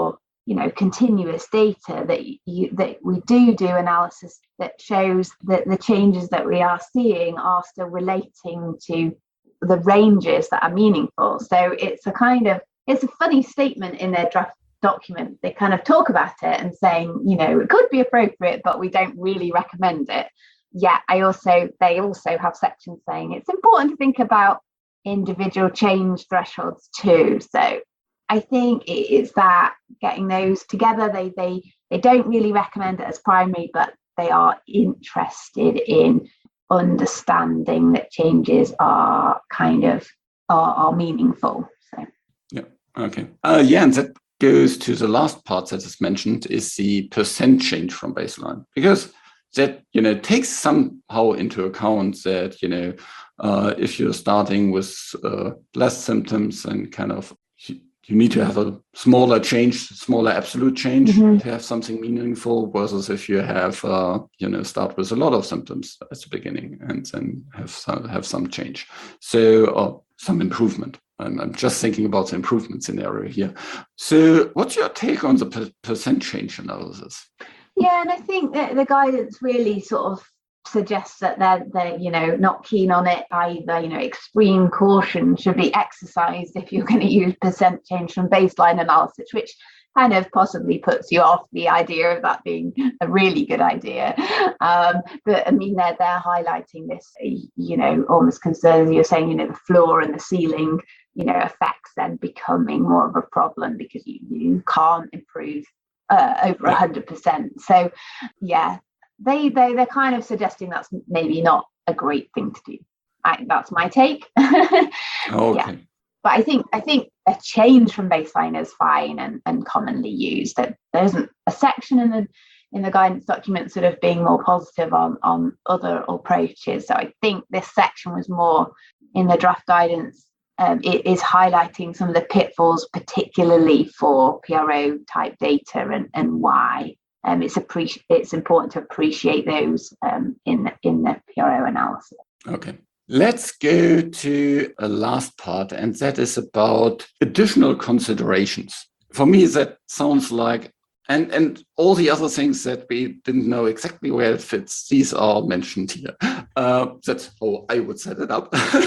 you know, continuous data that you that we do do analysis that shows that the changes that we are seeing are still relating to the ranges that are meaningful. So it's a kind of, it's a funny statement in their draft document. They kind of talk about it and saying, you know, it could be appropriate, but we don't really recommend it. Yeah, I also, they also have sections saying it's important to think about individual change thresholds too. So I think it's that getting those together. They they they don't really recommend it as primary, but they are interested in understanding that changes are kind of are, are meaningful. So yeah, okay. Uh, yeah, and that goes to the last part that is mentioned is the percent change from baseline, because that, you know, takes somehow into account that, you know, uh, if you're starting with uh, less symptoms and kind of you need to have a smaller change, smaller absolute change mm-hmm. to have something meaningful, versus if you have, uh, you know, start with a lot of symptoms at the beginning and then have some, have some change. So, uh, some improvement. And I'm just thinking about the improvement scenario here. So what's your take on the per- percent change analysis? Yeah, and I think that the guidance really sort of suggests that they're, they're, you know, not keen on it either. You know, extreme caution should be exercised if you're going to use percent change from baseline analysis, which kind of possibly puts you off the idea of that being a really good idea. Um, but I mean, they're, they're highlighting this, you know, almost concerns, you're saying, you know, the floor and the ceiling, you know, effects then becoming more of a problem because you, you can't improve uh, over one hundred percent. So, yeah. They, they, they're kind of suggesting that's maybe not a great thing to do. I, that's my take. Okay. Yeah. But I think I think a change from baseline is fine and, and commonly used. That there isn't a section in the in the guidance document sort of being more positive on, on other approaches. So I think this section was more in the draft guidance. Um, it is highlighting some of the pitfalls, particularly for P R O type data and, and why. Um, it's appreci- it's important to appreciate those um, in the, in the P R O analysis. Okay, let's go to a last part, and that is about additional considerations. For me, that sounds like, and and all the other things that we didn't know exactly where it fits, these are mentioned here. Uh, that's how I would set it up.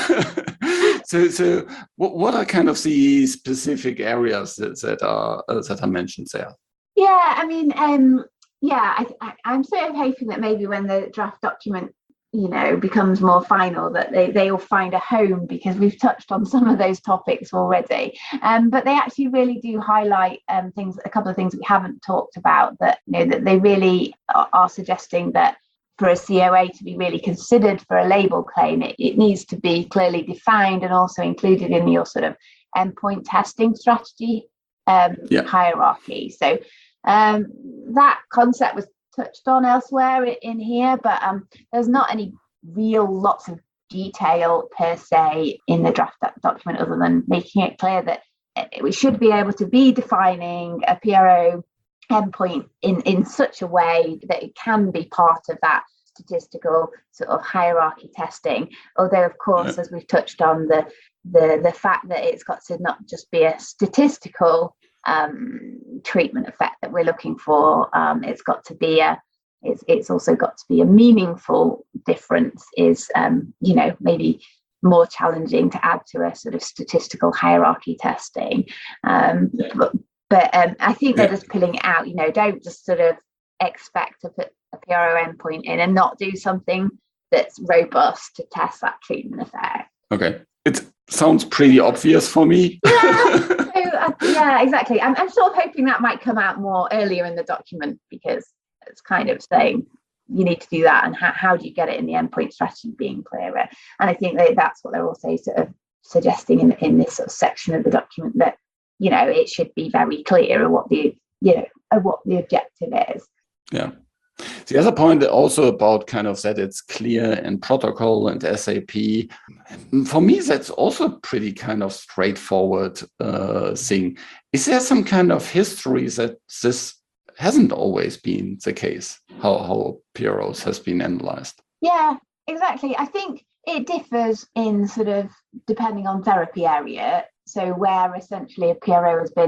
so, so what, what are kind of the specific areas that, that are uh, that are mentioned there? Yeah, I mean, um, yeah, I, I, I'm sort of hoping that maybe when the draft document, you know, becomes more final, that they, they will find a home, because we've touched on some of those topics already. Um, but they actually really do highlight um, things, a couple of things we haven't talked about, that, you know, that they really are, are suggesting that for a C O A to be really considered for a label claim, it, it needs to be clearly defined and also included in your sort of endpoint testing strategy um, yeah. hierarchy. So um, that concept was touched on elsewhere in here, but um, there's not any real lots of detail per se in the draft document, other than making it clear that we should be able to be defining a P R O endpoint in, in such a way that it can be part of that statistical sort of hierarchy testing. Although, of course, as we've touched on, the the the fact that it's got to not just be a statistical um, treatment effect that we're looking for, um, it's got to be a it's it's also got to be a meaningful difference, is um, you know, maybe more challenging to add to a sort of statistical hierarchy testing. Um, yeah. But, but um, I think they're yeah. just pulling it out. You know, don't just sort of expect to put a P R O endpoint in and not do something that's robust to test that treatment effect. Okay, it sounds pretty obvious for me. Yeah, so, uh, yeah, exactly. I'm, I'm sort of hoping that might come out more earlier in the document, because it's kind of saying you need to do that, and how, how do you get it in the endpoint strategy being clearer. And I think that that's what they're also sort of suggesting in, in this sort of section of the document, that, you know, it should be very clear what the, you know, what the objective is. Yeah. The other point also about kind of that it's clear in protocol and S A P. For me, that's also pretty kind of straightforward uh, thing. Is there some kind of history that this hasn't always been the case, how, how P R Os has been analyzed? Yeah, exactly. I think it differs in sort of depending on therapy area. So where essentially a P R O has been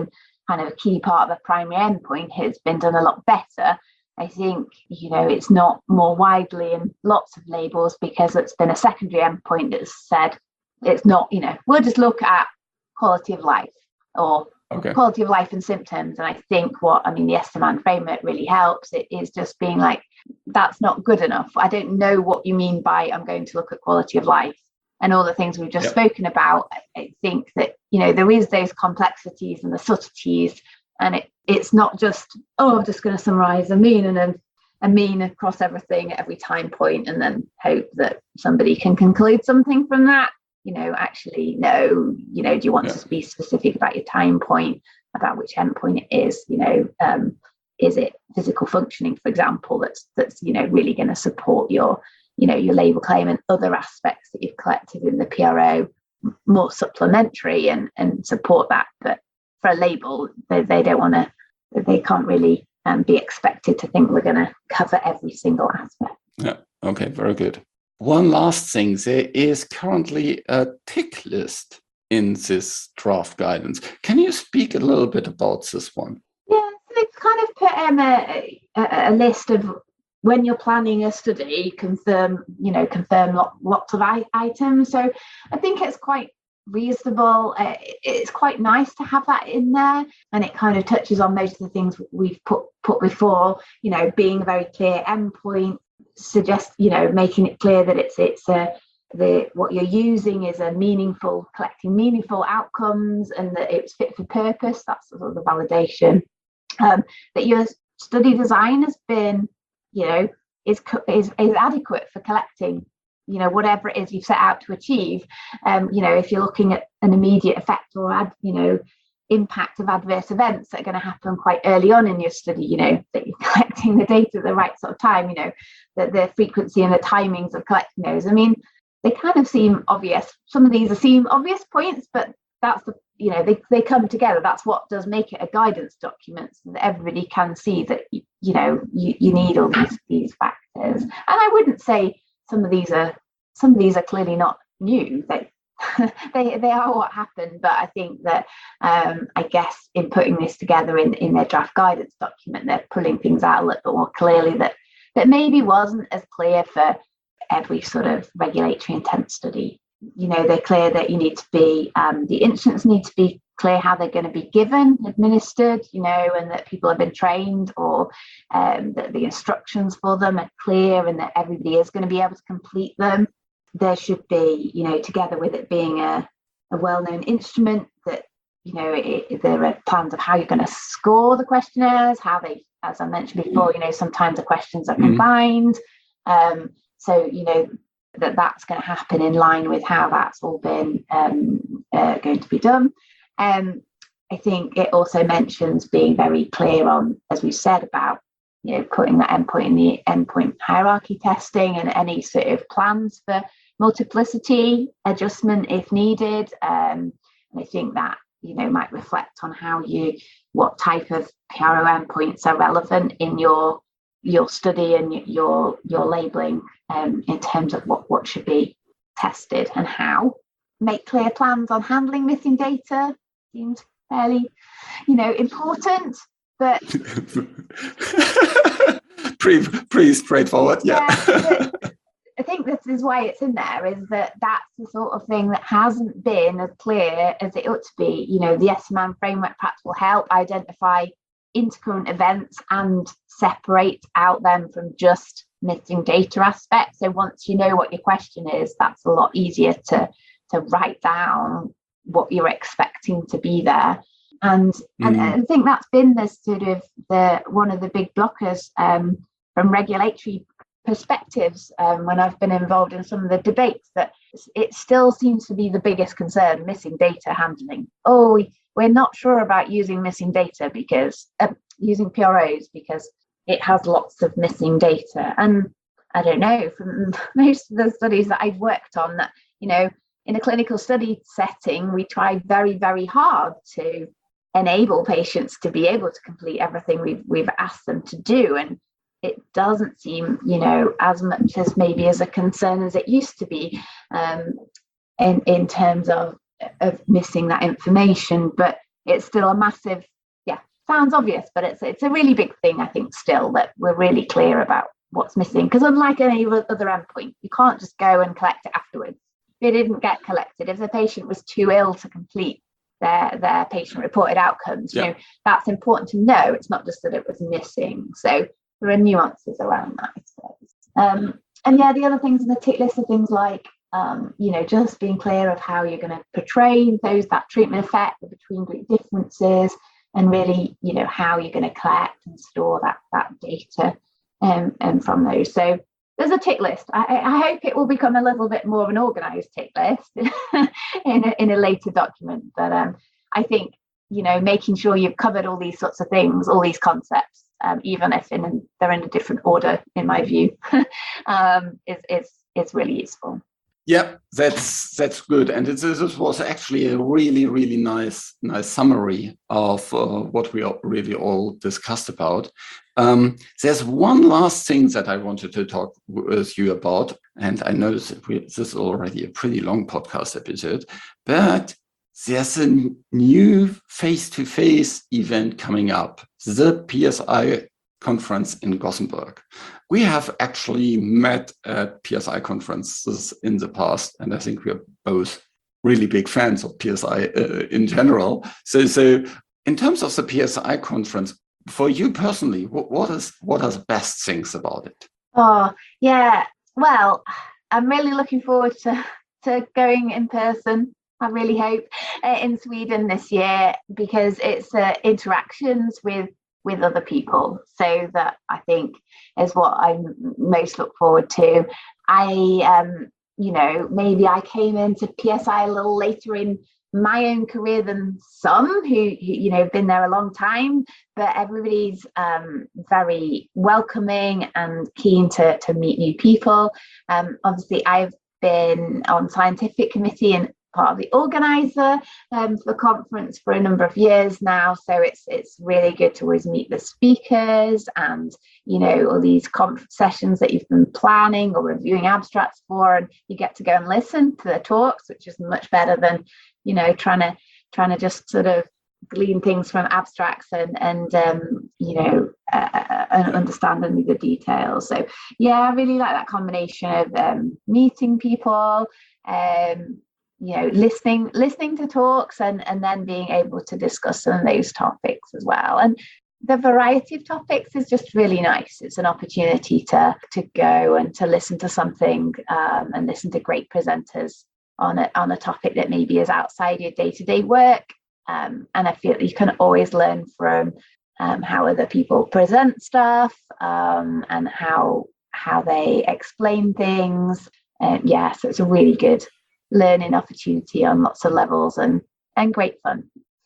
kind of a key part of a primary endpoint has been done a lot better. I think, you know, it's not more widely in lots of labels because it's been a secondary endpoint that's said it's not, you know, we'll just look at quality of life or okay. quality of life and symptoms. And I think what, I mean, the Esteban framework really helps. It is just being like, that's not good enough. I don't know what you mean by I'm going to look at quality of life and all the things we've just yep. spoken about. I think that, you know, there is those complexities and the subtleties, and it, it's not just, oh, I'm just going to summarize a mean and a, a mean across everything at every time point and then hope that somebody can conclude something from that. You know, actually, no, you know, do you want yeah. to be specific about your time point, about which endpoint it is? You know, um, is it physical functioning, for example, that's, that's you know, really going to support your, you know, your label claim, and other aspects that you've collected in the P R O more supplementary and, and support that. But for a label, they, they don't want to, they can't really um, be expected to think we're going to cover every single aspect. Yeah, okay, very good. One last thing, there is currently a tick list in this draft guidance. Can you speak a little bit about this one? Yeah, so they've kind of put um, a, a, a list of when you're planning a study, confirm, you know, confirm lot, lots of I- items. So I think it's quite reasonable. Uh, it's quite nice to have that in there, and it kind of touches on most of the things we've put put before, you know, being a very clear endpoint, suggest, you know, making it clear that it's it's a the what you're using is a meaningful, collecting meaningful outcomes, and that it's fit for purpose. That's sort of the validation. Um, that your study design has been, you know, is is is adequate for collecting, you know, whatever it is you've set out to achieve. Um, you know, if you're looking at an immediate effect or ad, you know, impact of adverse events that are going to happen quite early on in your study, you know, that you're collecting the data at the right sort of time, you know, the, the frequency and the timings of collecting those. I mean, they kind of seem obvious. Some of these are seem obvious points, but that's the, you know, they, they come together. That's what does make it a guidance document, so that everybody can see that, you, you know, you, you need all these, these factors. And I wouldn't say some of these are, some of these are clearly not new. They, they they are what happened, but I think that um, I guess in putting this together in, in their draft guidance document, they're pulling things out a little bit more clearly that that maybe wasn't as clear for every sort of regulatory intent study. You know, they're clear that you need to be, um, the instruments need to be clear how they're going to be given, administered, you know, and that people have been trained, or um, that the instructions for them are clear and that everybody is going to be able to complete them. There should be, you know, together with it being a, a well-known instrument, that, you know, it, it, there are plans of how you're going to score the questionnaires, how they, as I mentioned before, you know, sometimes the questions are combined. Um, so, you know, that that's going to happen in line with how that's all been um, uh, going to be done. Um, I think it also mentions being very clear on, as we said, about, you know, putting that endpoint in the endpoint hierarchy testing and any sort of plans for multiplicity adjustment if needed. Um, and I think that, you know, might reflect on how you, what type of P R O endpoints are relevant in your your study and your your labeling, um, in terms of what, what should be tested and how. Make clear plans on handling missing data seems fairly, you know, important, but pretty pretty straightforward. Yeah. yeah I think this is why it's in there, is that that's the sort of thing that hasn't been as clear as it ought to be. You know, the S M A N framework perhaps will help identify intercurrent events and separate out them from just missing data aspects. So once you know what your question is, that's a lot easier to to write down what you're expecting to be there. And mm. and I think that's been the sort of the one of the big blockers um, from regulatory perspectives, um, when I've been involved in some of the debates, that it still seems to be the biggest concern, missing data handling. Oh, we, we're not sure about using missing data because uh, using P R Os because it has lots of missing data. And I don't know, from most of the studies that I've worked on, that, you know, in a clinical study setting, we try very, very hard to enable patients to be able to complete everything we've we've asked them to do. And it doesn't seem, you know, as much as maybe as a concern as it used to be, um, in, in terms of, of missing that information, but it's still a massive sounds obvious, but it's it's a really big thing, I think, still, that we're really clear about what's missing. Because unlike any other endpoint, you can't just go and collect it afterwards. If it didn't get collected, if the patient was too ill to complete their their patient reported outcomes, yeah. you know, that's important to know. It's not just that it was missing. So there are nuances around that, I suppose. Um, and yeah, the other things in the tick list are things like, um, you know, just being clear of how you're going to portray those, that treatment effect, the between group differences, and really, you know, how you're going to collect and store that that data um, and from those. So there's a tick list. I, I hope it will become a little bit more of an organised tick list in, a, in a later document. But um, I think, you know, making sure you've covered all these sorts of things, all these concepts, um, even if in a, they're in a different order, in my view, um, is, is, is really useful. Yeah, that's that's good, and it, this was actually a really really nice nice summary of uh, what we all, really all discussed about. Um, there's one last thing that I wanted to talk with you about, and I know that we, this is already a pretty long podcast episode, but there's a new face-to-face event coming up, the P S I conference in Gothenburg. We have actually met at P S I conferences in the past, and I think we are both really big fans of P S I uh, in general. So, so in terms of the P S I conference, for you personally, what, what is what are the best things about it? Oh, yeah. Well, I'm really looking forward to, to going in person. I really hope uh, in Sweden this year, because it's uh, interactions with with other people. So that, I think, is what I most look forward to. I, um, you know, maybe I came into P S I a little later in my own career than some who, who you know, been there a long time, but everybody's um, very welcoming and keen to, to meet new people. Um, obviously, I've been on scientific committee and part of the organizer um, for the conference for a number of years now, so it's it's really good to always meet the speakers and, you know, all these conference sessions that you've been planning or reviewing abstracts for, and you get to go and listen to the talks, which is much better than, you know, trying to trying to just sort of glean things from abstracts and and um, you know uh, and understand only the details. So yeah, I really like that combination of um, meeting people, um, you know, listening, listening to talks and, and then being able to discuss some of those topics as well. And the variety of topics is just really nice. It's an opportunity to, to go and to listen to something um, and listen to great presenters on a, on a topic that maybe is outside your day-to-day work. Um, and I feel you can always learn from um, how other people present stuff um, and how, how they explain things. And yeah, so it's a really good learning opportunity on lots of levels and and great fun.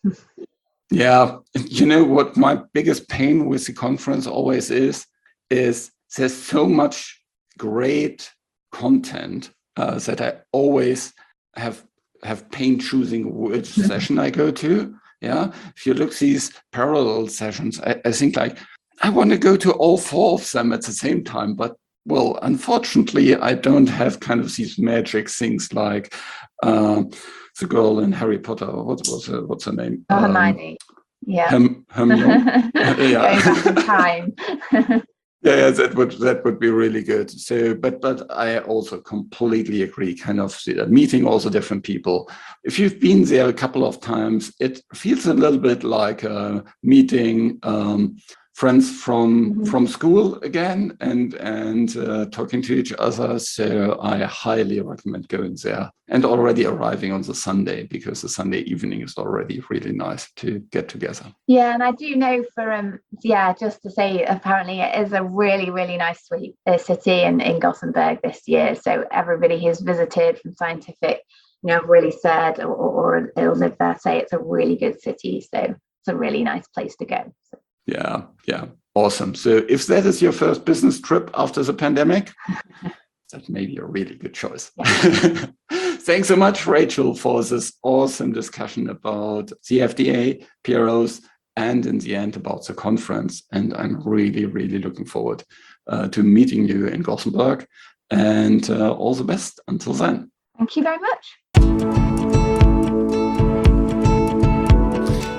Yeah, you know what my biggest pain with the conference always is is there's so much great content uh, that I always have have pain choosing which session I go to. Yeah, if you look these parallel sessions, I, I think like I want to go to all four of them at the same time, but well, unfortunately, I don't have kind of these magic things like uh, the girl in Harry Potter. What was her, what's her name? Oh, Hermione. Um, yeah. Herm, Hermione. Yeah. Going back in time. yeah, yeah, that would that would be really good. So, but but I also completely agree. Kind of meeting also different people. If you've been there a couple of times, it feels a little bit like a meeting. Um, friends from mm-hmm. from school again and and uh, talking to each other. So I highly recommend going there and already arriving on the Sunday, because the Sunday evening is already really nice to get together. Yeah, and I do know for um yeah, just to say, apparently it is a really really nice sweet uh, city in in Gothenburg this year. So everybody who's visited from scientific, you know, really said or, or, or live there say it's a really good city. So it's a really nice place to go. So. Yeah, yeah, awesome. So if that is your first business trip after the pandemic, that may be a really good choice. Yeah. Thanks so much, Rachel, for this awesome discussion about the F D A, P R Os, and in the end about the conference. And I'm really, really looking forward uh, to meeting you in Gothenburg. And uh, all the best until then. Thank you very much.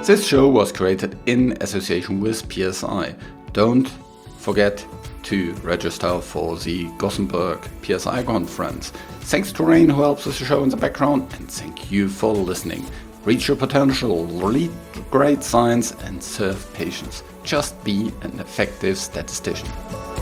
This show was created in association with P S I. Don't forget to register for the Gothenburg P S I conference. Thanks to Rain who helps with the show in the background, and thank you for listening. Reach your potential, read great science and serve patients. Just be an effective statistician.